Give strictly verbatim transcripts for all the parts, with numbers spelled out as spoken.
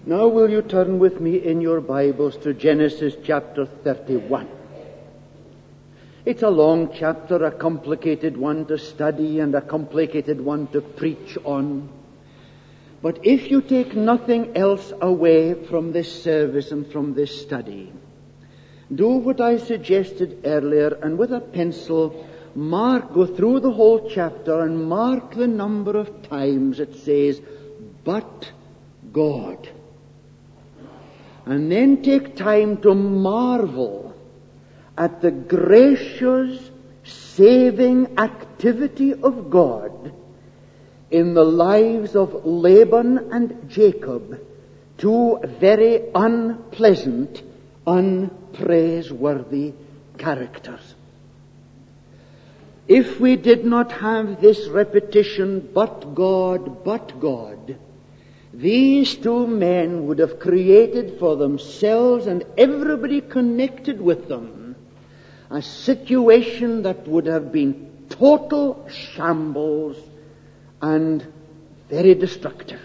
Now will you turn with me in your Bibles to Genesis chapter thirty-one. It's a long chapter, a complicated one to study and a complicated one to preach on. But if you take nothing else away from this service and from this study, do what I suggested earlier, and with a pencil mark, go through the whole chapter and mark the number of times it says, "But God." And then take time to marvel at the gracious, saving activity of God in the lives of Laban and Jacob, two very unpleasant, unpraiseworthy characters. If we did not have this repetition, "But God, but God," these two men would have created for themselves and everybody connected with them a situation that would have been total shambles and very destructive.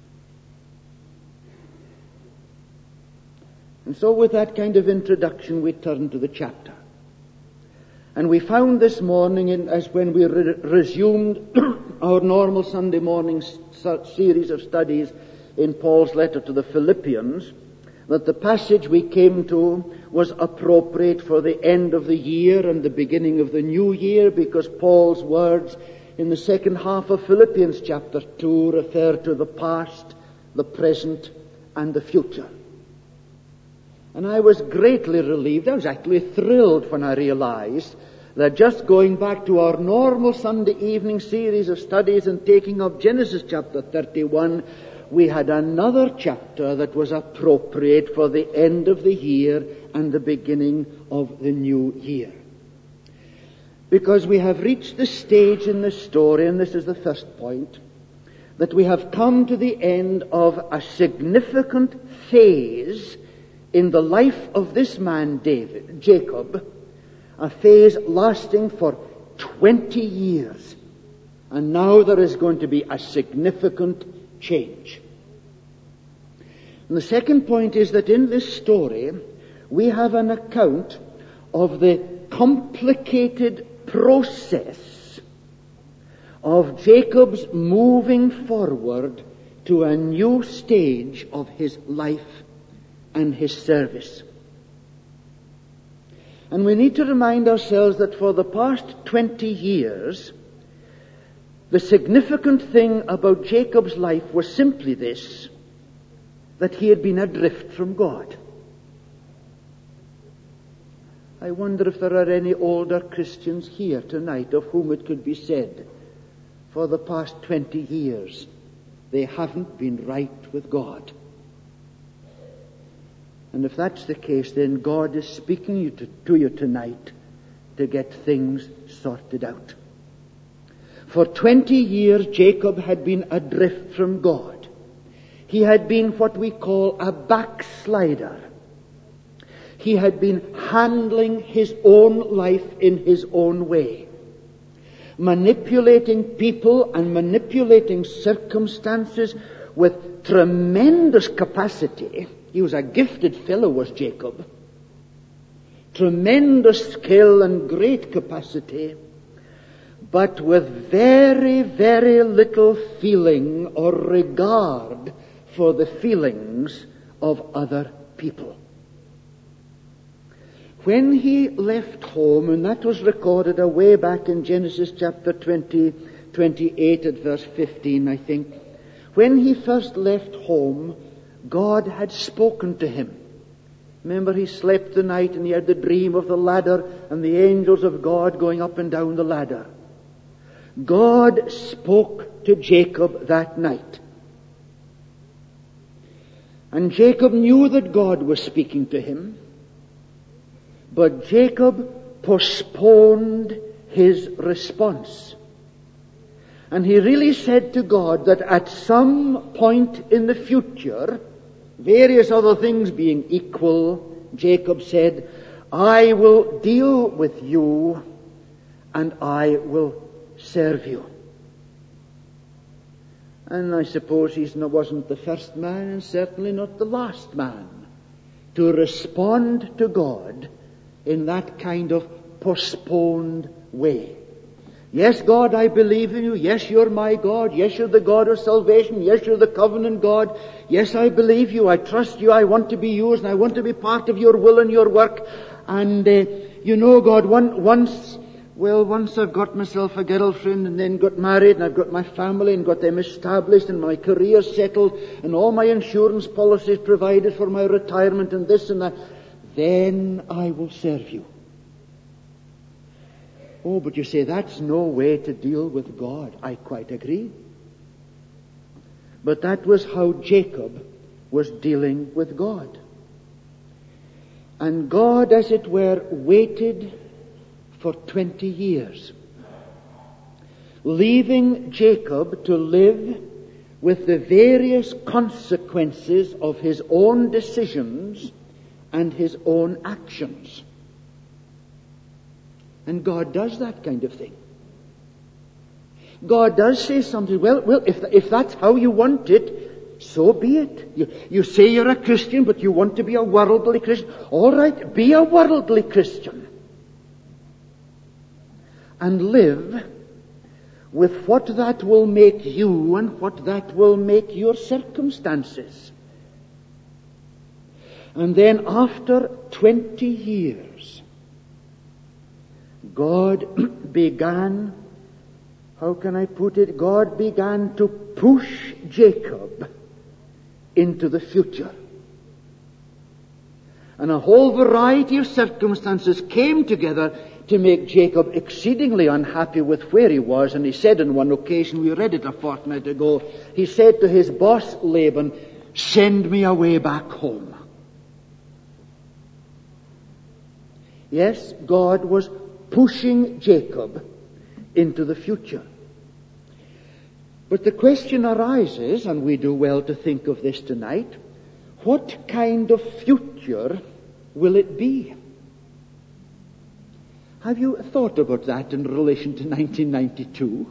And so with that kind of introduction, we turn to the chapter. And we found this morning, in, as when we re- resumed our normal Sunday morning s- series of studies in Paul's letter to the Philippians, that the passage we came to was appropriate for the end of the year and the beginning of the new year, because Paul's words in the second half of Philippians chapter two refer to the past, the present, and the future. And I was greatly relieved, I was actually thrilled when I realized that just going back to our normal Sunday evening series of studies and taking up Genesis chapter thirty-one, we had another chapter that was appropriate for the end of the year and the beginning of the new year. Because we have reached the stage in the story, and this is the first point, that we have come to the end of a significant phase in the life of this man, David, Jacob, a phase lasting for twenty years. And now there is going to be a significant change. And the second point is that in this story, we have an account of the complicated process of Jacob's moving forward to a new stage of his life and his service. And we need to remind ourselves that for the past twenty years, the significant thing about Jacob's life was simply this, that he had been adrift from God. I wonder if there are any older Christians here tonight of whom it could be said, for the past twenty years, they haven't been right with God. And if that's the case, then God is speaking you to, to you tonight to get things sorted out. For twenty years, Jacob had been adrift from God. He had been what we call a backslider. He had been handling his own life in his own way, manipulating people and manipulating circumstances with tremendous capacity. He was a gifted fellow, was Jacob. Tremendous skill and great capacity, but with very, very little feeling or regard for the feelings of other people. When he left home, and that was recorded away back in Genesis chapter twenty, twenty-eight at verse fifteen, I think. When he first left home, God had spoken to him. Remember, he slept the night and he had the dream of the ladder and the angels of God going up and down the ladder. God spoke to Jacob that night. And Jacob knew that God was speaking to him, but Jacob postponed his response. And he really said to God that at some point in the future, various other things being equal, Jacob said, "I will deal with you and I will serve you." And I suppose he wasn't the first man and certainly not the last man to respond to God in that kind of postponed way. Yes, God, I believe in you. Yes, you're my God. Yes, you're the God of salvation. Yes, you're the covenant God. Yes, I believe you. I trust you. I want to be yours and I want to be part of your will and your work. And, uh, you know, God, one, once, well, once I've got myself a girlfriend and then got married and I've got my family and got them established and my career settled and all my insurance policies provided for my retirement and this and that, then I will serve you. Oh, but you say, that's no way to deal with God. I quite agree. But that was how Jacob was dealing with God. And God, as it were, waited for twenty years, leaving Jacob to live with the various consequences of his own decisions and his own actions. And God does that kind of thing. God does say something, well, well, if, if that's how you want it, so be it. You, you say you're a Christian, but you want to be a worldly Christian. All right, be a worldly Christian. And live with what that will make you and what that will make your circumstances. And then after twenty years, God began, how can I put it? God began to push Jacob into the future. And a whole variety of circumstances came together to make Jacob exceedingly unhappy with where he was. And he said on one occasion, we read it a fortnight ago, he said to his boss Laban, send me away back home. Yes, God was pushing Jacob into the future. But the question arises, and we do well to think of this tonight, what kind of future will it be? Have you thought about that in relation to nineteen ninety-two?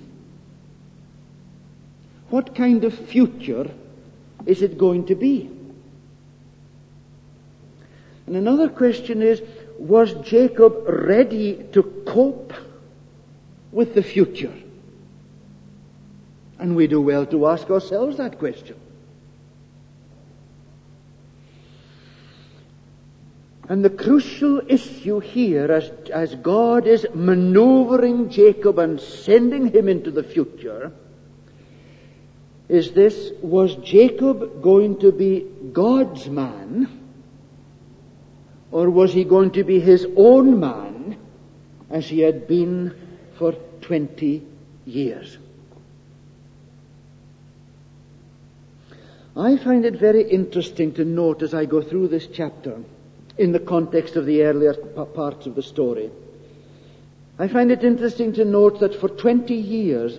What kind of future is it going to be? And another question is, was Jacob ready to cope with the future? And we do well to ask ourselves that question. And the crucial issue here, as, as God is maneuvering Jacob and sending him into the future, is this: was Jacob going to be God's man, or was he going to be his own man, as he had been for twenty years? I find it very interesting to note as I go through this chapter, in the context of the earlier parts of the story, I find it interesting to note that for twenty years,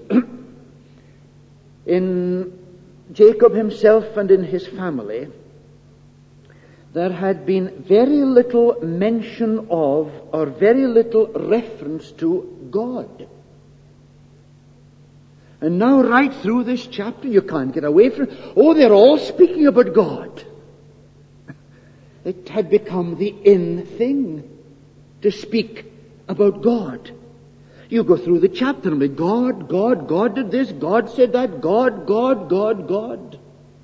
in Jacob himself and in his family, there had been very little mention of, or very little reference to God. And now right through this chapter, you can't get away from it. Oh, they're all speaking about God. It had become the in thing to speak about God. You go through the chapter and be God, God, God did this, God said that, God, God, God, God.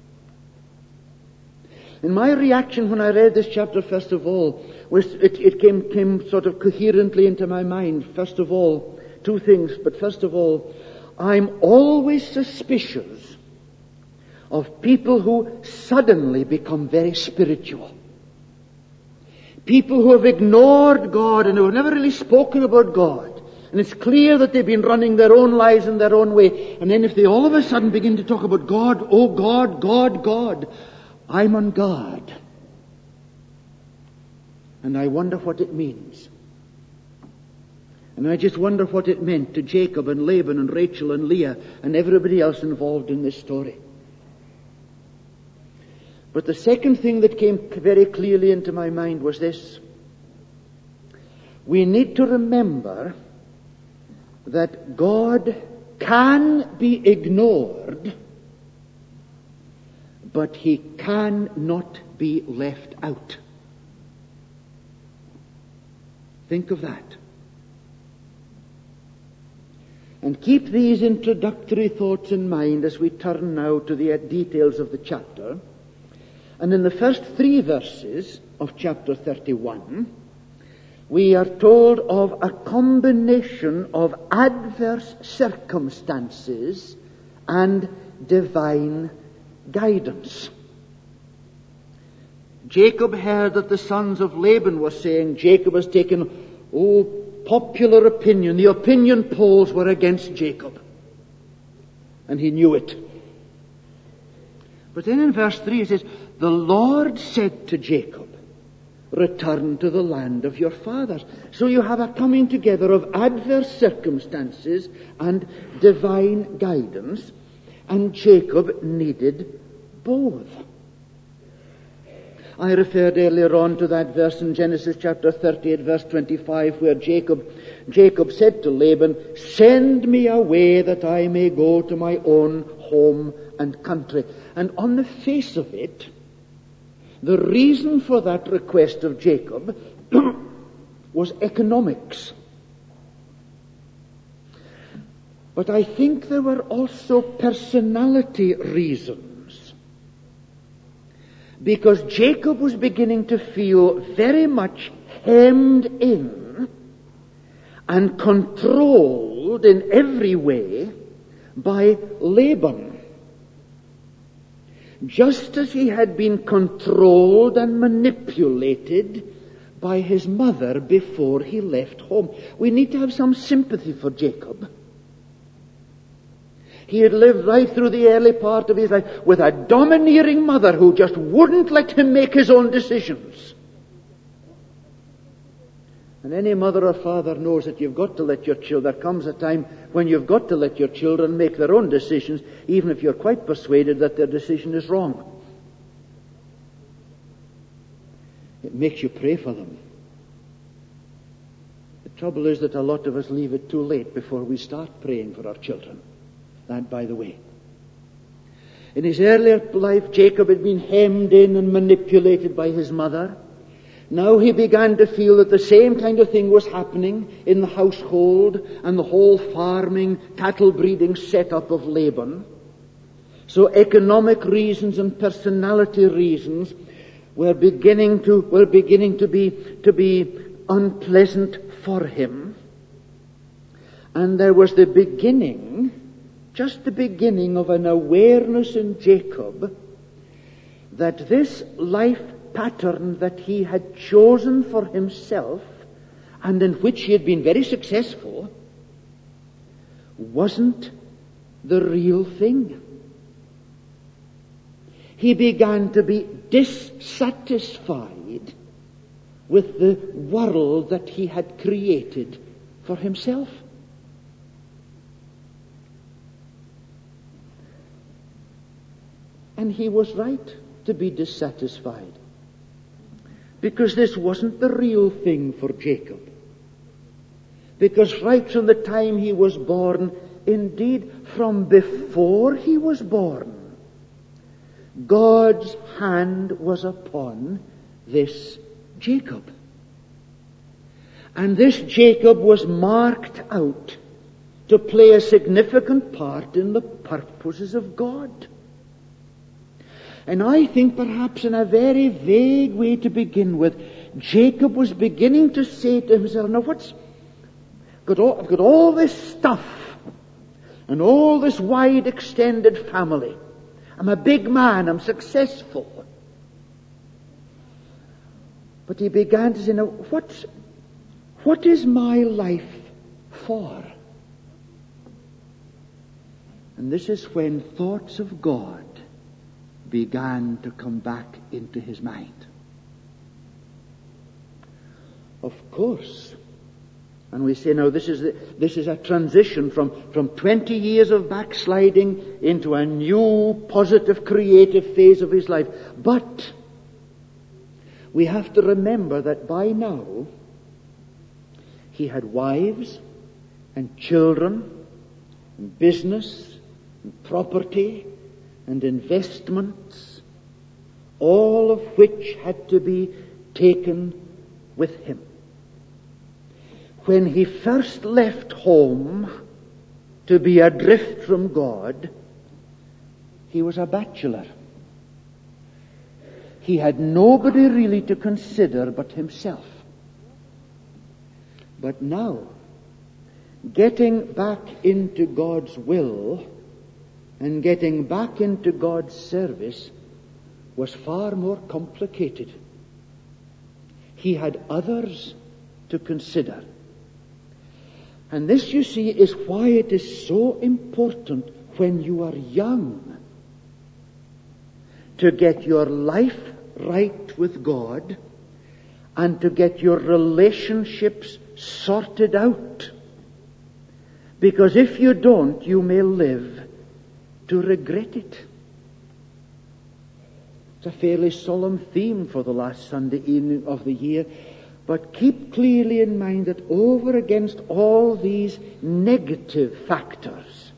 And my reaction when I read this chapter, first of all, was it, it came, came sort of coherently into my mind. First of all, two things, but first of all, I'm always suspicious of people who suddenly become very spiritual. People who have ignored God and who have never really spoken about God. And it's clear that they've been running their own lives in their own way. And then if they all of a sudden begin to talk about God, oh God, God, God, I'm on guard. And I wonder what it means. And I just wonder what it meant to Jacob and Laban and Rachel and Leah and everybody else involved in this story. But the second thing that came very clearly into my mind was this. We need to remember that God can be ignored but he cannot be left out. Think of that. And keep these introductory thoughts in mind as we turn now to the details of the chapter. And in the first three verses of chapter thirty-one, we are told of a combination of adverse circumstances and divine guidance. Jacob heard that the sons of Laban were saying Jacob has taken, oh, popular opinion. The opinion polls were against Jacob. And he knew it. But then in verse three it says, the Lord said to Jacob, return to the land of your fathers. So you have a coming together of adverse circumstances and divine guidance. And Jacob needed both. I referred earlier on to that verse in Genesis chapter thirty-eight, verse twenty-five, where Jacob, Jacob said to Laban, send me away that I may go to my own home and country. And on the face of it, the reason for that request of Jacob was economics. But I think there were also personality reasons. Because Jacob was beginning to feel very much hemmed in and controlled in every way by Laban. Just as he had been controlled and manipulated by his mother before he left home. We need to have some sympathy for Jacob. He had lived right through the early part of his life with a domineering mother who just wouldn't let him make his own decisions. And any mother or father knows that you've got to let your children, there comes a time when you've got to let your children make their own decisions, even if you're quite persuaded that their decision is wrong. It makes you pray for them. The trouble is that a lot of us leave it too late before we start praying for our children. That, by the way. In his earlier life, Jacob had been hemmed in and manipulated by his mother. Now he began to feel that the same kind of thing was happening in the household and the whole farming, cattle breeding setup of Laban. So economic reasons and personality reasons were beginning to were beginning to be to be unpleasant for him. And there was the beginning Just the beginning of an awareness in Jacob that this life pattern that he had chosen for himself and in which he had been very successful wasn't the real thing. He began to be dissatisfied with the world that he had created for himself. And he was right to be dissatisfied, because this wasn't the real thing for Jacob. Because right from the time he was born, indeed from before he was born, God's hand was upon this Jacob. And this Jacob was marked out to play a significant part in the purposes of God. And I think perhaps in a very vague way to begin with, Jacob was beginning to say to himself, now what's, got all, I've got all this stuff and all this wide extended family. I'm a big man, I'm successful. But he began to say, now what's, what is my life for? And this is when thoughts of God began to come back into his mind. Of course. And we say, now this is the, this is a transition from, from twenty years of backsliding into a new, positive, creative phase of his life. But we have to remember that by now he had wives and children and business and property and investments all of which had to be taken with him. When he first left home to be adrift from God, he was a bachelor. He had nobody really to consider but himself. But now, getting back into God's will and getting back into God's service was far more complicated. He had others to consider. And this, you see, is why it is so important when you are young to get your life right with God and to get your relationships sorted out. Because if you don't, you may live to regret it. It's a fairly solemn theme for the last Sunday evening of the year. But keep clearly in mind that over against all these negative factors,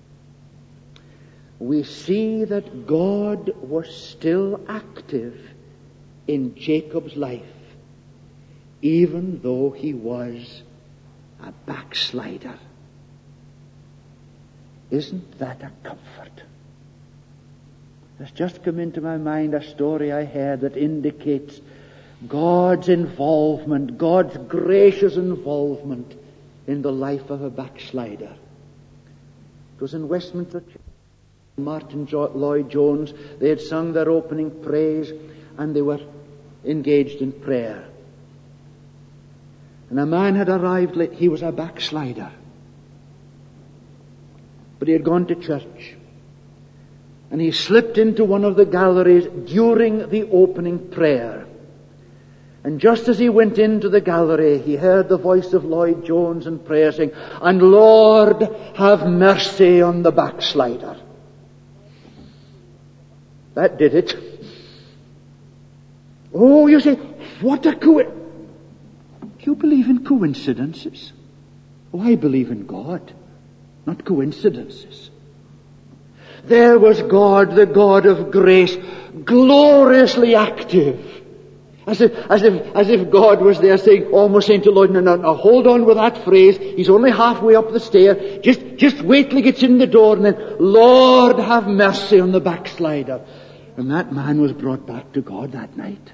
we see that God was still active in Jacob's life, even though he was a backslider. Isn't that a comfort? There's just come into my mind a story I heard that indicates God's involvement, God's gracious involvement in the life of a backslider. It was in Westminster Church. Martin jo- Lloyd Jones, they had sung their opening praise and they were engaged in prayer. And a man had arrived late. He was a backslider. But he had gone to church. And he slipped into one of the galleries during the opening prayer. And just as he went into the gallery, he heard the voice of Lloyd Jones in prayer saying, "And Lord, have mercy on the backslider." That did it. Oh, you say, what a coincidence. Do you believe in coincidences? Oh, I believe in God, not coincidences. There was God, the God of grace, gloriously active. As if, as if, as if God was there saying, almost saying to Lloyd, no, no, no, hold on with that phrase. He's only halfway up the stair. Just, just wait till he gets in the door and then, Lord, have mercy on the backslider. And that man was brought back to God that night.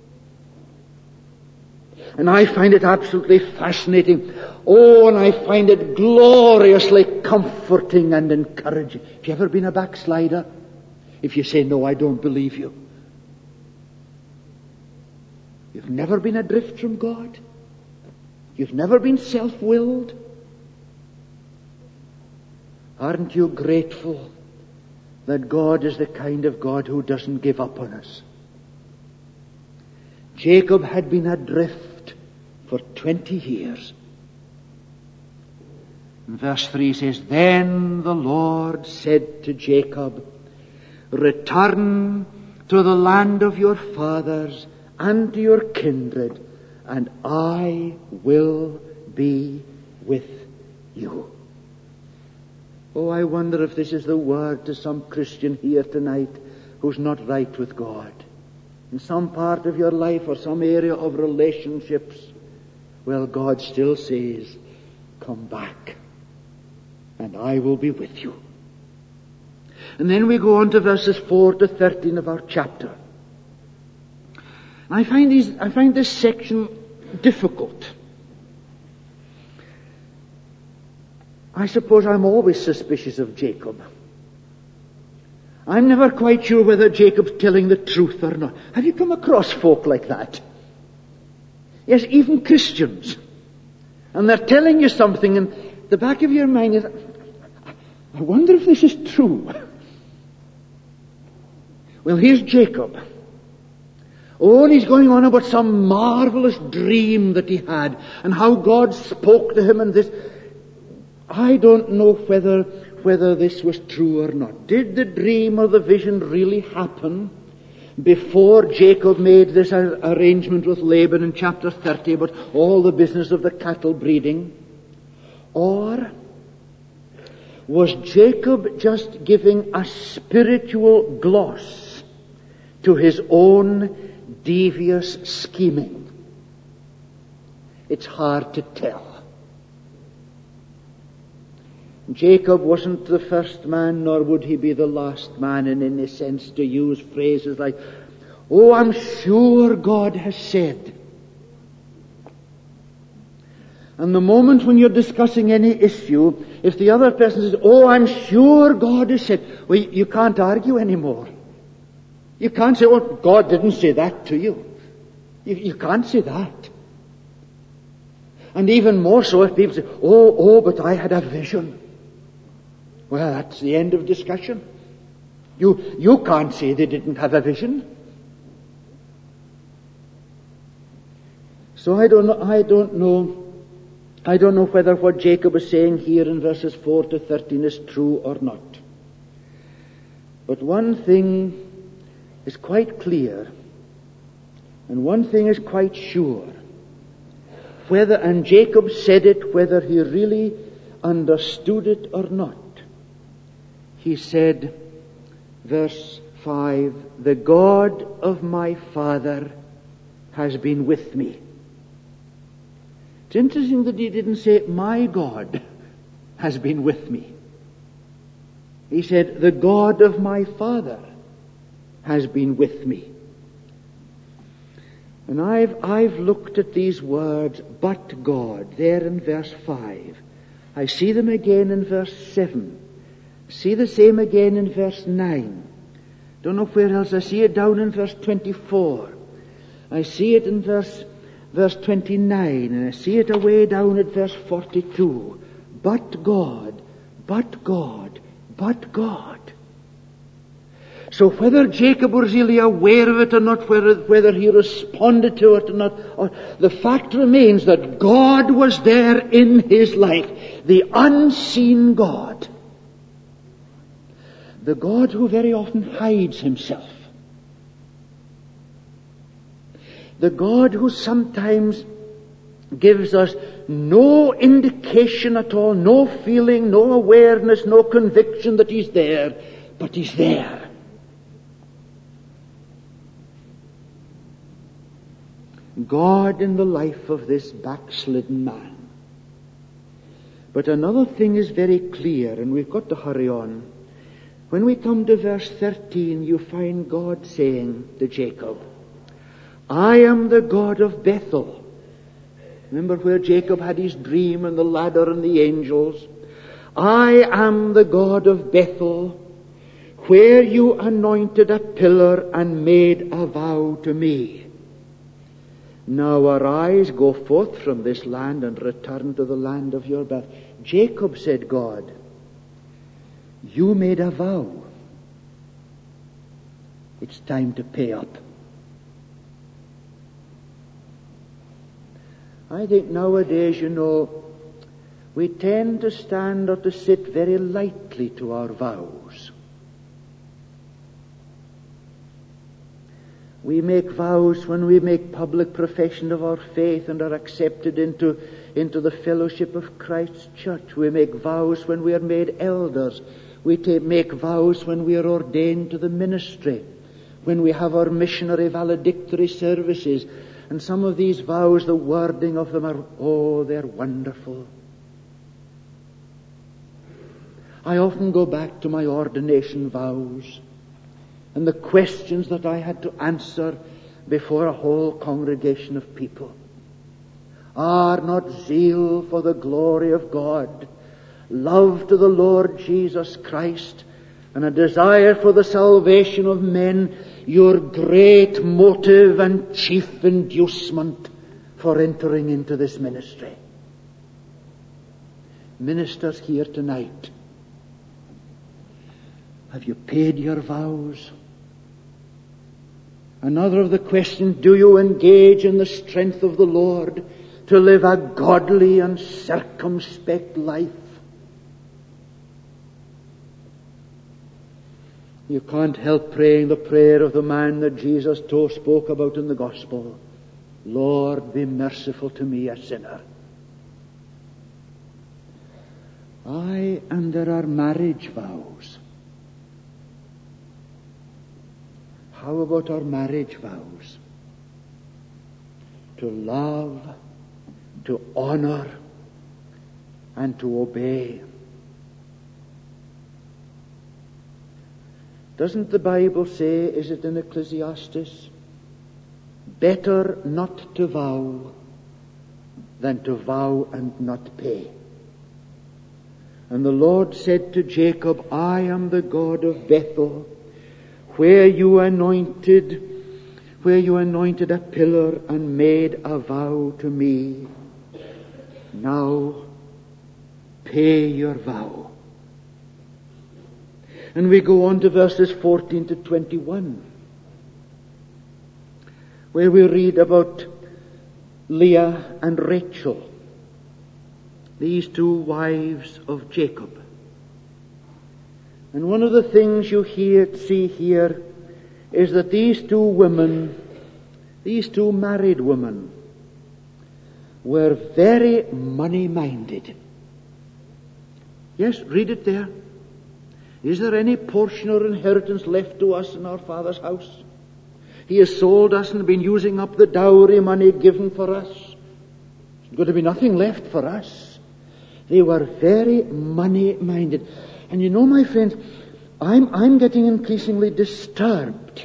And I find it absolutely fascinating. Oh, and I find it gloriously comforting and encouraging. Have you ever been a backslider? If you say, no, I don't believe you. You've never been adrift from God. You've never been self-willed. Aren't you grateful that God is the kind of God who doesn't give up on us? Jacob had been adrift for twenty years. And verse three says, "Then the Lord said to Jacob, return to the land of your fathers and to your kindred, and I will be with you." Oh, I wonder if this is the word to some Christian here tonight who's not right with God. In some part of your life or some area of relationships, well, God still says, come back, and I will be with you. And then we go on to verses four to thirteen of our chapter. I find these, I find this section difficult. I suppose I'm always suspicious of Jacob. I'm never quite sure whether Jacob's telling the truth or not. Have you come across folk like that? Yes, even Christians. And they're telling you something, and the back of your mind is, I wonder if this is true. Well, here's Jacob. Oh, and he's going on about some marvelous dream that he had, and how God spoke to him and this. I don't know whether whether this was true or not. Did the dream or the vision really happen before Jacob made this arrangement with Laban in chapter thirty about all the business of the cattle breeding? Or was Jacob just giving a spiritual gloss to his own devious scheming? It's hard to tell. Jacob wasn't the first man, nor would he be the last man, in any sense, to use phrases like, "Oh, I'm sure God has said." And the moment when you're discussing any issue, if the other person says, "Oh, I'm sure God has said," well, you can't argue anymore. You can't say, "Oh, God didn't say that to you." You, you can't say that. And even more so if people say, "Oh, oh, but I had a vision." Well, that's the end of discussion. You, you can't say they didn't have a vision. So I don't know, I don't know, I don't know whether what Jacob is saying here in verses four to thirteen is true or not. But one thing is quite clear, and one thing is quite sure. Whether, and Jacob said it whether he really understood it or not. He said, verse five, "The God of my father has been with me." It's interesting that he didn't say, "My God has been with me." He said, "The God of my father has been with me." And I've, I've looked at these words, "but God," there in verse five. I see them again in verse seven. See the same again in verse nine. Don't know where else. I see it down in verse twenty-four. I see it in verse, verse twenty-nine. And I see it away down at verse forty-two. But God, but God, but God. So whether Jacob was really aware of it or not, whether, whether he responded to it or not, or, the fact remains that God was there in his life. The unseen God. The God who very often hides himself. The God who sometimes gives us no indication at all, no feeling, no awareness, no conviction that he's there, but he's there. God in the life of this backslidden man. But another thing is very clear, and we've got to hurry on. When we come to verse thirteen, you find God saying to Jacob, "I am the God of Bethel." Remember where Jacob had his dream and the ladder and the angels? "I am the God of Bethel, where you anointed a pillar and made a vow to me. Now arise, go forth from this land and return to the land of your birth." Jacob, said God, "You made a vow. It's time to pay up." I think nowadays, you know, we tend to stand or to sit very lightly to our vows. We make vows when we make public profession of our faith and are accepted into, into the fellowship of Christ's church. We make vows when we are made elders. We take, make vows when we are ordained to the ministry, when we have our missionary valedictory services. And some of these vows, the wording of them are, oh, they're wonderful. I often go back to my ordination vows and the questions that I had to answer before a whole congregation of people. Are not zeal for the glory of God, love to the Lord Jesus Christ, and a desire for the salvation of men your great motive and chief inducement for entering into this ministry? Ministers here tonight, have you paid your vows? Another of the questions, do you engage in the strength of the Lord to live a godly and circumspect life? You can't help praying the prayer of the man that Jesus told, spoke about in the Gospel. Lord, be merciful to me, a sinner. Aye, and there are marriage vows. how about our marriage vows? To love, to honor, and to obey. Doesn't the Bible say, is it in Ecclesiastes, better not to vow than to vow and not pay? And the Lord said to Jacob, I am the God of Bethel, where you anointed, where you anointed a pillar and made a vow to me. Now pay your vow. And we go on to verses fourteen to twenty-one, where we read about Leah and Rachel, these two wives of Jacob. And one of the things you hear, see here is that these two women, these two married women, were very money-minded. Yes, read it there. Is there any portion or inheritance left to us in our Father's house? He has sold us and been using up the dowry money given for us. There's going to be nothing left for us. They were very money-minded. And you know, my friends, I'm, I'm getting increasingly disturbed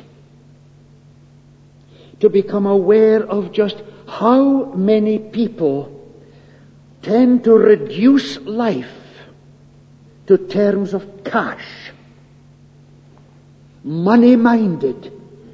to become aware of just how many people tend to reduce life to terms of cash. Money-minded.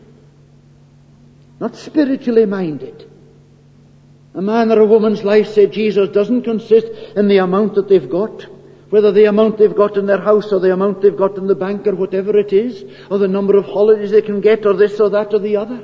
Not spiritually minded. A man or a woman's life, said Jesus, doesn't consist in the amount that they've got. Whether the amount they've got in their house or the amount they've got in the bank or whatever it is, or the number of holidays they can get or this or that or the other.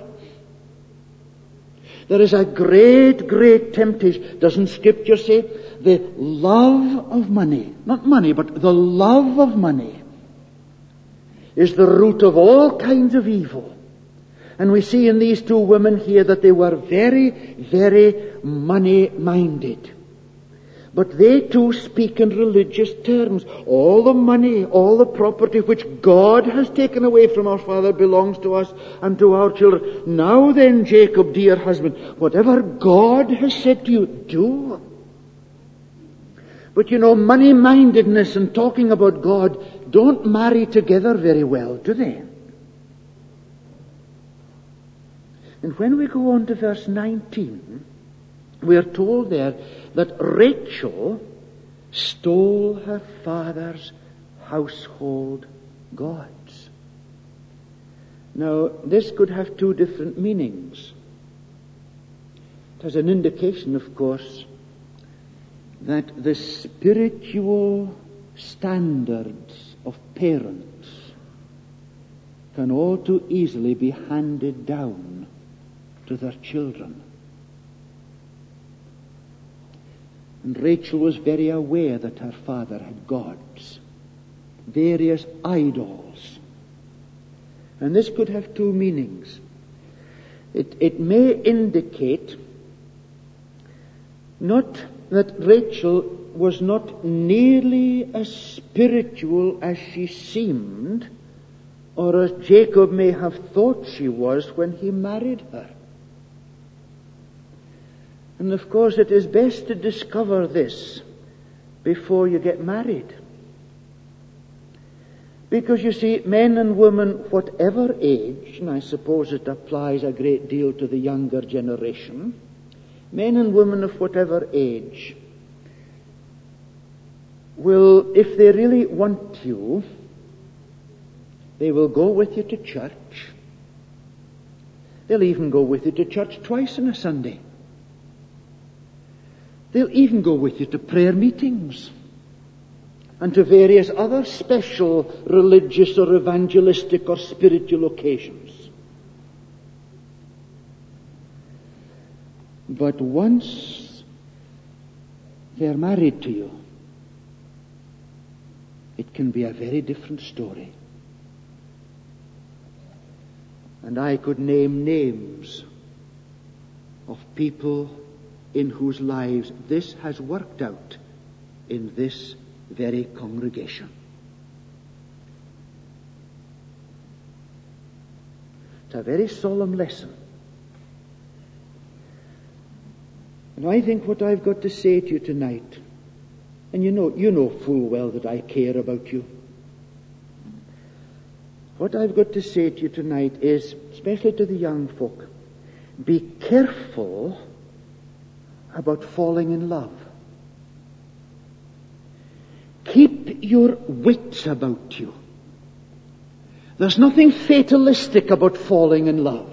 There is a great, great temptation. Doesn't Scripture say the love of money, not money, but the love of money is the root of all kinds of evil. And we see in these two women here that they were very, very money-minded. But they too speak in religious terms. All the money, all the property which God has taken away from our father belongs to us and to our children. Now then, Jacob, dear husband, whatever God has said to you, do. But you know, money-mindedness and talking about God don't marry together very well, do they? And when we go on to verse nineteen, we are told there that Rachel stole her father's household gods. Now, this could have two different meanings. It has an indication, of course, that the spiritual standards of parents can all too easily be handed down to their children. And Rachel was very aware that her father had gods, various idols. And this could have two meanings. It, it may indicate not that Rachel was not nearly as spiritual as she seemed, or as Jacob may have thought she was when he married her. And of course it is best to discover this before you get married. Because you see, men and women, whatever age, and I suppose it applies a great deal to the younger generation, men and women of whatever age will, if they really want you, they will go with you to church. They'll even go with you to church twice on a Sunday. They'll even go with you to prayer meetings and to various other special religious or evangelistic or spiritual occasions. But once they're married to you, it can be a very different story. And I could name names of people in whose lives this has worked out in this very congregation. It's a very solemn lesson. And I think what I've got to say to you tonight, and you know, you know full well that I care about you. What I've got to say to you tonight is, especially to the young folk, be careful about falling in love. Keep your wits about you. There's nothing fatalistic about falling in love.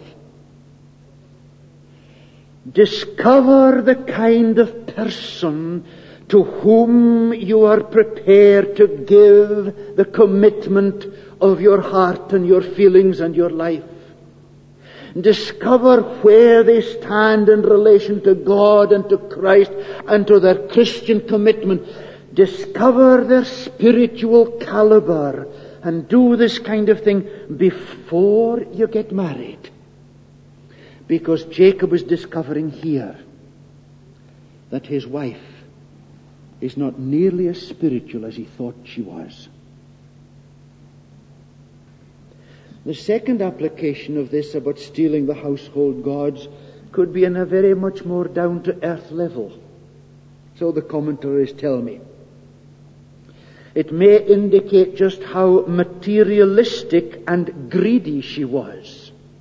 Discover the kind of person to whom you are prepared to give the commitment of your heart and your feelings and your life. Discover where they stand in relation to God and to Christ and to their Christian commitment. Discover their spiritual caliber and do this kind of thing before you get married. Because Jacob is discovering here that his wife is not nearly as spiritual as he thought she was. The second application of this about stealing the household gods could be in a very much more down-to-earth level. So the commentaries tell me. It may indicate just how materialistic and greedy she was.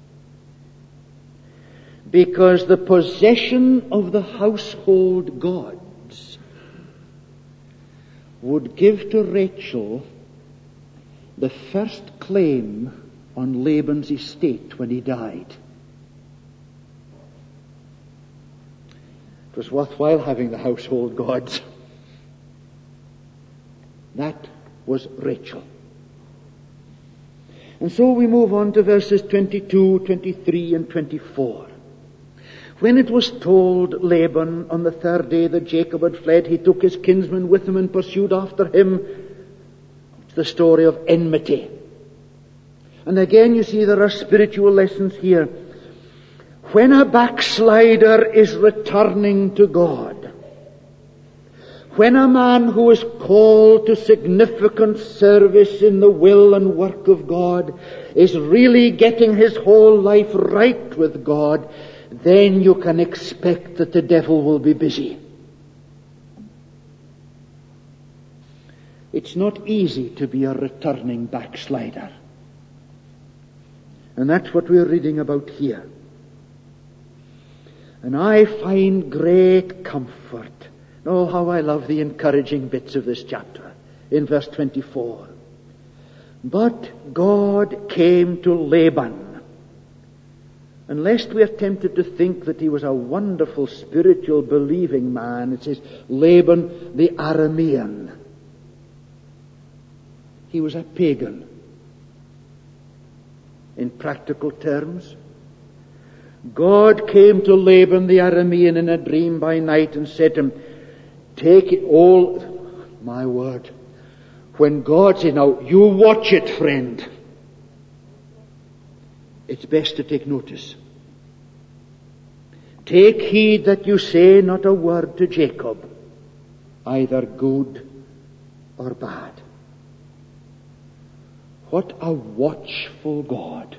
Because the possession of the household gods would give to Rachel the first claim on Laban's estate when he died. It was worthwhile having the household gods. That was Rachel. And so we move on to verses twenty-two, twenty-three, and twenty-four. When it was told Laban on the third day that Jacob had fled, he took his kinsman with him and pursued after him. It's the story of enmity. And again, you see, there are spiritual lessons here. When a backslider is returning to God, when a man who is called to significant service in the will and work of God is really getting his whole life right with God, then you can expect that the devil will be busy. It's not easy to be a returning backslider. And that's what we're reading about here. And I find great comfort. Oh, how I love the encouraging bits of this chapter. In verse twenty-four. But God came to Laban. And lest we are tempted to think that he was a wonderful spiritual believing man, it says Laban the Aramean. He was a pagan. In practical terms, God came to Laban the Aramean in a dream by night and said to him, take it all, my word, when God says, now you watch it, friend, it's best to take notice. Take heed that you say not a word to Jacob, either good or bad. What a watchful God.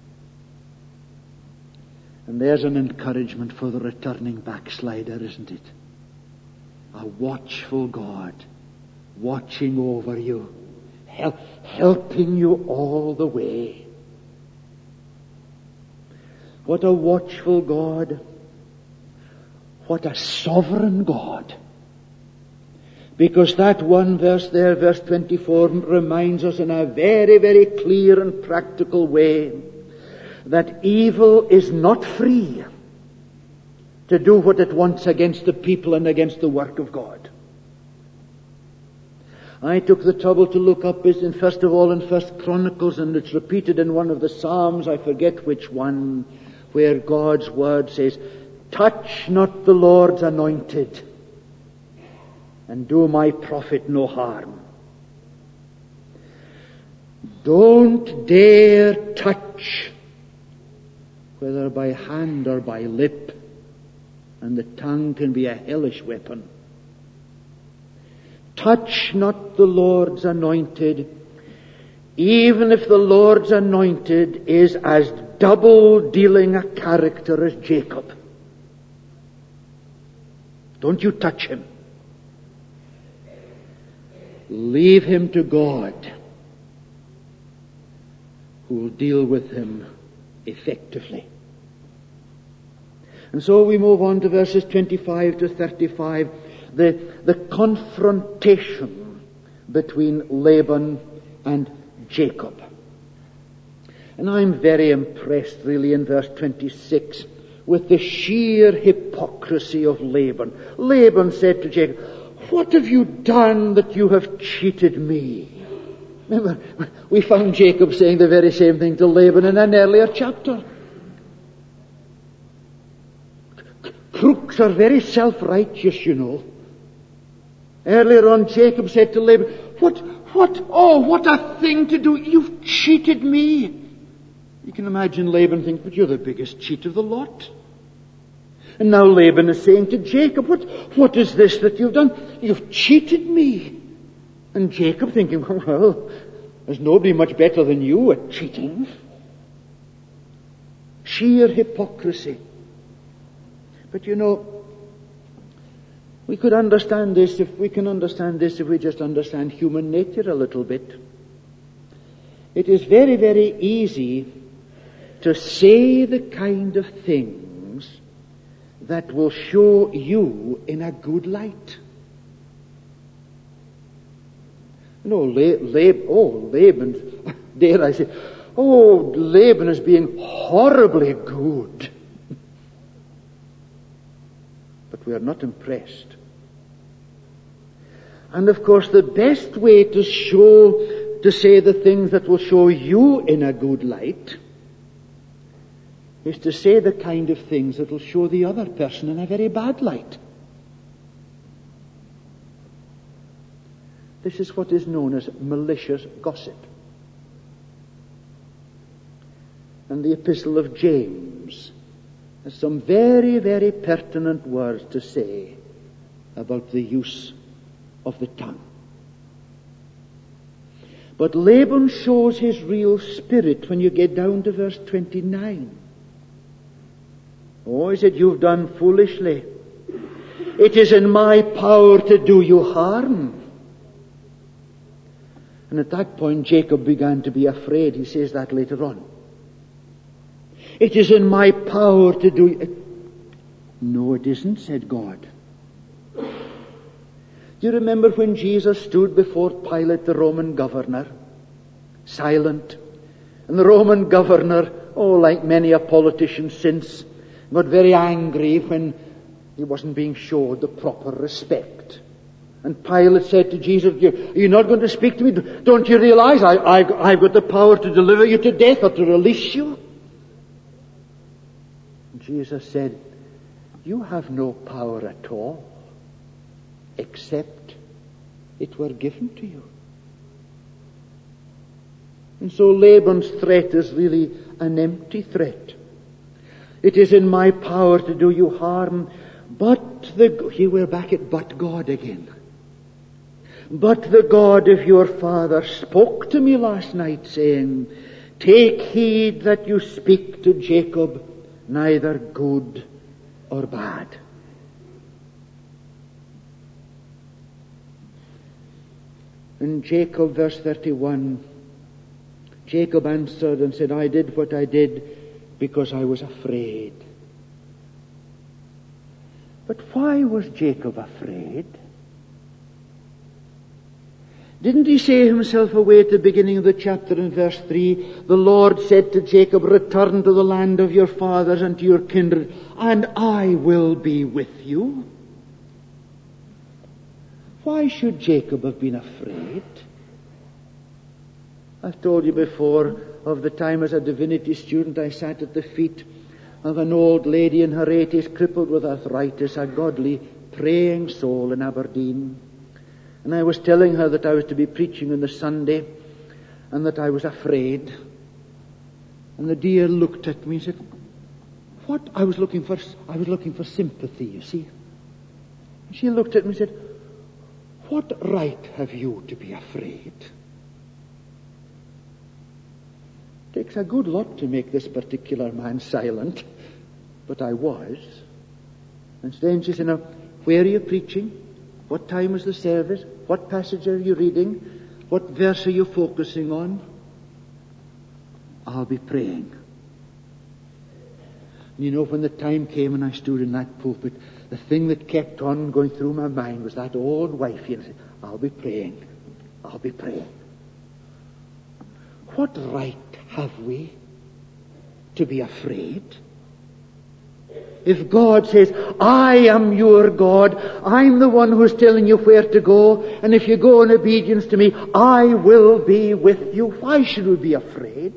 And there's an encouragement for the returning backslider, isn't it? A watchful God, watching over you, help, helping you all the way. What a watchful God. What a sovereign God. Because that one verse there, verse twenty-four, reminds us in a very, very clear and practical way that evil is not free to do what it wants against the people and against the work of God. I took the trouble to look up this in, first of all, in First Chronicles, and it's repeated in one of the Psalms, I forget which one, where God's word says, touch not the Lord's anointed, and do my prophet no harm. Don't dare touch, whether by hand or by lip, and the tongue can be a hellish weapon. Touch not the Lord's anointed, even if the Lord's anointed is as double-dealing a character as Jacob. Don't you touch him. Leave him to God, who will deal with him effectively. And so we move on to verses twenty-five to thirty-five, the, the confrontation between Laban and Jacob. And I'm very impressed really in verse twenty-six with the sheer hypocrisy of Laban. Laban said to Jacob, "What have you done that you have cheated me?" Remember, we found Jacob saying the very same thing to Laban in an earlier chapter. Crooks are very self-righteous, you know. Earlier on, Jacob said to Laban, What, what, oh, what a thing to do. You've cheated me. You can imagine Laban thinking, but you're the biggest cheat of the lot. And now Laban is saying to Jacob, what, what is this that you've done? You've cheated me. And Jacob thinking, well, there's nobody much better than you at cheating. Sheer hypocrisy. But you know, we could understand this if we can understand this if we just understand human nature a little bit. It is very, very easy to say the kind of things that will show you in a good light. No, Laban, oh, Laban, dare I say, oh, Laban is being horribly good. But we are not impressed. And of course, the best way to show, to say the things that will show you in a good light is to say the kind of things that will show the other person in a very bad light. This is what is known as malicious gossip. And the Epistle of James has some very, very pertinent words to say about the use of the tongue. But Laban shows his real spirit when you get down to verse twenty-nine. Oh, he said, you've done foolishly. It is in my power to do you harm. And at that point, Jacob began to be afraid. He says that later on. It is in my power to do it. No, it isn't, said God. Do you remember when Jesus stood before Pilate, the Roman governor, silent? And the Roman governor, oh, like many a politician since, got very angry when he wasn't being showed the proper respect. And Pilate said to Jesus, are you not going to speak to me? Don't you realize I, I, I've got the power to deliver you to death or to release you? And Jesus said, you have no power at all, except it were given to you. And so Laban's threat is really an empty threat. It is in my power to do you harm, but the, here we're back at but God again. But the God of your father spoke to me last night, saying, take heed that you speak to Jacob neither good or bad. In Jacob, verse thirty-one, Jacob answered and said, I did what I did because I was afraid. But why was Jacob afraid? Didn't he say himself away at the beginning of the chapter in verse three, the Lord said to Jacob, return to the land of your fathers and to your kindred, and I will be with you. Why should Jacob have been afraid? I've told you before of the time as a divinity student I sat at the feet of an old lady in her eighties, crippled with arthritis, a godly, praying soul in Aberdeen. And I was telling her that I was to be preaching on the Sunday and that I was afraid. And the dear looked at me and said, what? I was looking for, I was looking for sympathy, you see. And she looked at me and said, what right have you to be afraid? takes a good lot to make this particular man silent, but I was. And then she said, now, where are you preaching? What time is the service? What passage are you reading? What verse are you focusing on? I'll be praying. And you know, when the time came and I stood in that pulpit, the thing that kept on going through my mind was that old wife. And I said, I'll be praying. I'll be praying. What right have we to be afraid? If God says, I am your God, I'm the one who's telling you where to go, and if you go in obedience to me, I will be with you, why should we be afraid?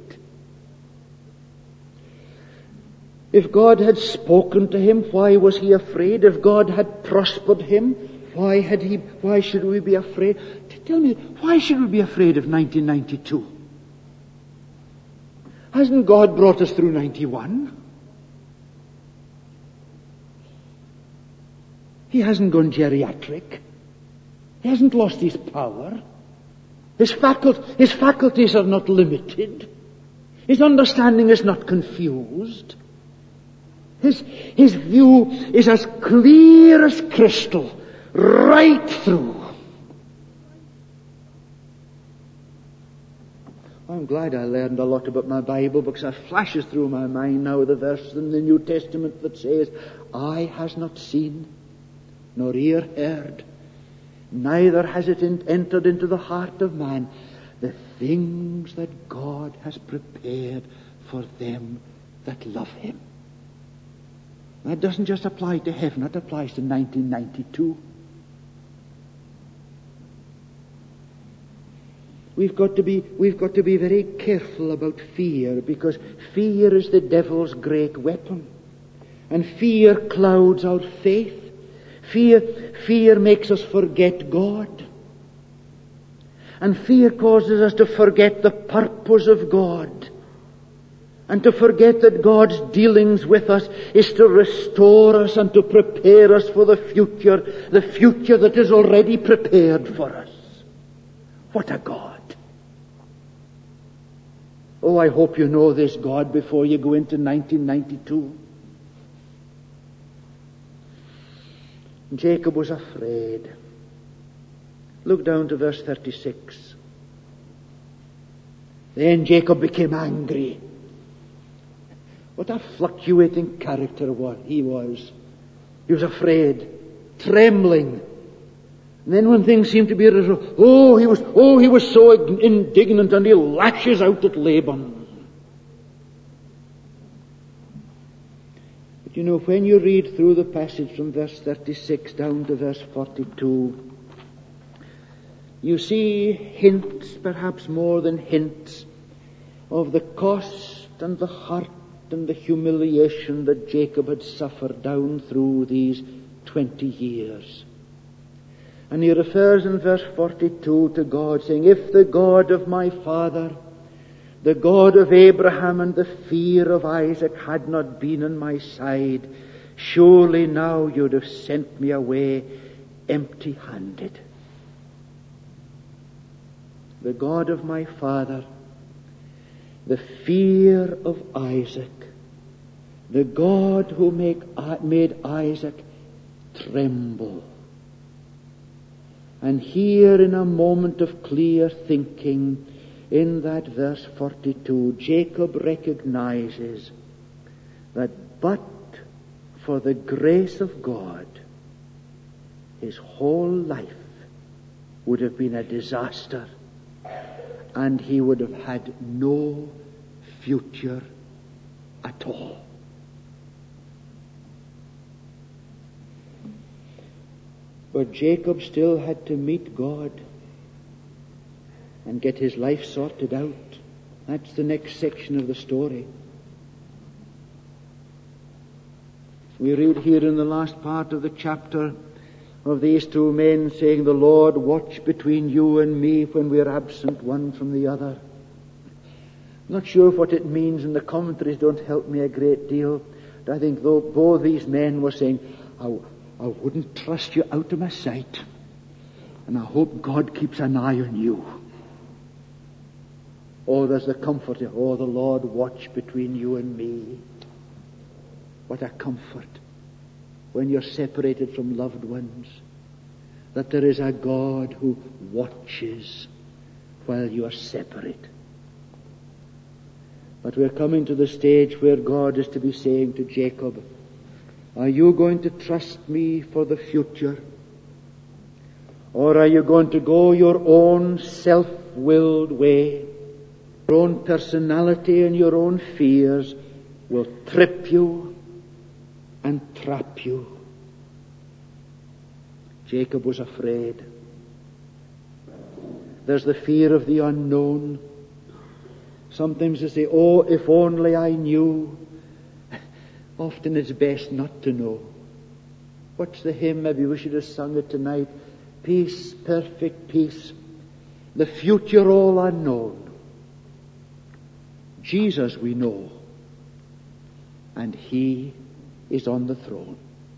If God had spoken to him, why was he afraid? If God had prospered him, why had he, why should we be afraid? Tell me, why should we be afraid of nineteen ninety-two? Hasn't God brought us through ninety-one? He hasn't gone geriatric. He hasn't lost his power. His, facult- his faculties are not limited. His understanding is not confused. His, his view is as clear as crystal, right through. I'm glad I learned a lot about my Bible, because it flashes through my mind now the verse in the New Testament that says, eye has not seen, nor ear heard, neither has it entered into the heart of man, the things that God has prepared for them that love him. That doesn't just apply to heaven, it applies to nineteen ninety-two. We've got to be, we've got to be very careful about fear, because fear is the devil's great weapon. And fear clouds our faith. Fear, fear makes us forget God. And fear causes us to forget the purpose of God. And to forget that God's dealings with us is to restore us and to prepare us for the future, the future that is already prepared for us. What a God. Oh, I hope you know this God before you go into nineteen ninety-two. Jacob was afraid. Look down to verse thirty-six. Then Jacob became angry. What a fluctuating character what he was. He was afraid, trembling. And then when things seemed to be resolved, oh, he was, oh, he was so indignant, and he lashes out at Laban. But you know, when you read through the passage from verse thirty-six down to verse forty-two, you see hints, perhaps more than hints, of the cost and the hurt and the humiliation that Jacob had suffered down through these twenty years. And he refers in verse forty-two to God, saying, if the God of my father, the God of Abraham and the fear of Isaac had not been on my side, surely now you'd have sent me away empty-handed. The God of my father, the fear of Isaac, the God who make, made Isaac tremble. And here, in a moment of clear thinking, in that verse forty-two, Jacob recognizes that but for the grace of God, his whole life would have been a disaster, and he would have had no future at all. But Jacob still had to meet God and get his life sorted out. That's the next section of the story. We read here in the last part of the chapter of these two men saying, the Lord watch between you and me when we are absent one from the other. I'm not sure what it means, and the commentaries don't help me a great deal. But I think though both these men were saying, I, I wouldn't trust you out of my sight, and I hope God keeps an eye on you. Oh, there's the comfort. Oh, the Lord watch between you and me. What a comfort when you're separated from loved ones, that there is a God who watches while you are separate. But we're coming to the stage where God is to be saying to Jacob, are you going to trust me for the future? Or are you going to go your own self-willed way? Your own personality and your own fears will trip you and trap you. Jacob was afraid. There's the fear of the unknown. Sometimes they say, oh, if only I knew. Often it's best not to know. What's the hymn? Maybe we should have sung it tonight. Peace, perfect peace, the future all unknown. Jesus we know, and He is on the throne.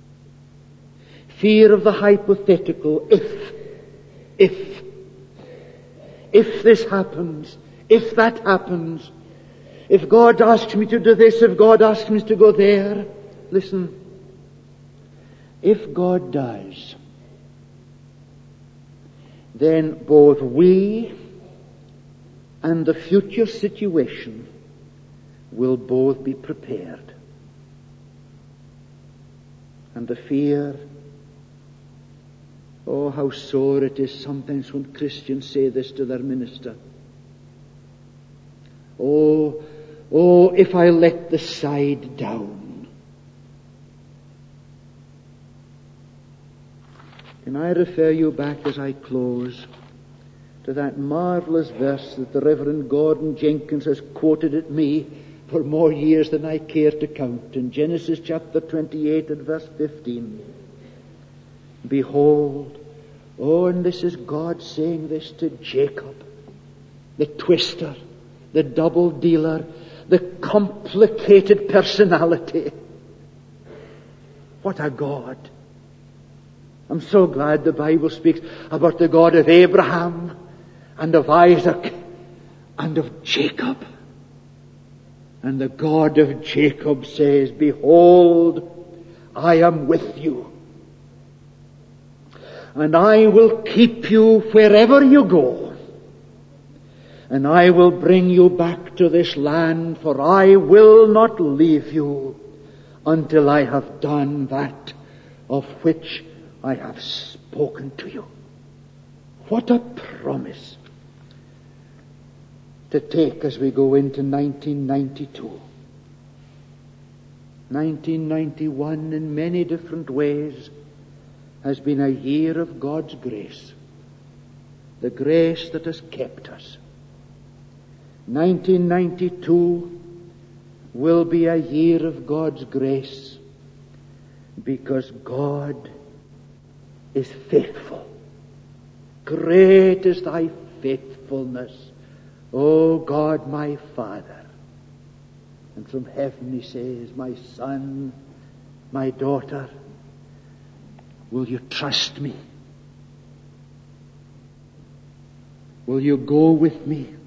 Fear of the hypothetical, if, if, if this happens, if that happens, if God asks me to do this, if God asks me to go there. Listen, if God does, then both we and the future situation will both be prepared. And the fear, oh, how sore it is sometimes when Christians say this to their minister. Oh, oh, if I let the side down. Can I refer you back as I close to that marvelous verse that the Reverend Gordon Jenkins has quoted at me for more years than I care to count, in Genesis chapter twenty-eight and verse fifteen. Behold, oh, and this is God saying this to Jacob, the twister, the double dealer, the complicated personality. What a God. I'm so glad the Bible speaks about the God of Abraham and of Isaac and of Jacob. And the God of Jacob says, behold, I am with you. And I will keep you wherever you go. And I will bring you back to this land, for I will not leave you until I have done that of which I have spoken to you. What a promise to take as we go into nineteen ninety-two. nineteen ninety-one in many different ways has been a year of God's grace. The grace that has kept us. nineteen ninety-two will be a year of God's grace because God is faithful. Great is thy faithfulness, O God my Father. And from heaven he says, my son, my daughter, will you trust me? Will you go with me?